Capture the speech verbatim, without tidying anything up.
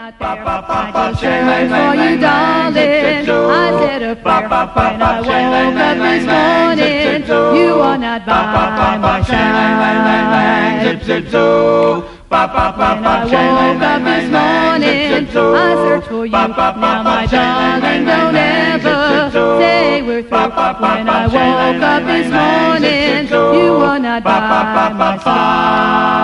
not there. I just searched for you, darling. I said a prayer when I woke up this morning. You are not by my side. When I woke up this morning, I searched for you. Now, my darling, don't ever say we're through. When I woke up this morning, you were not by my side.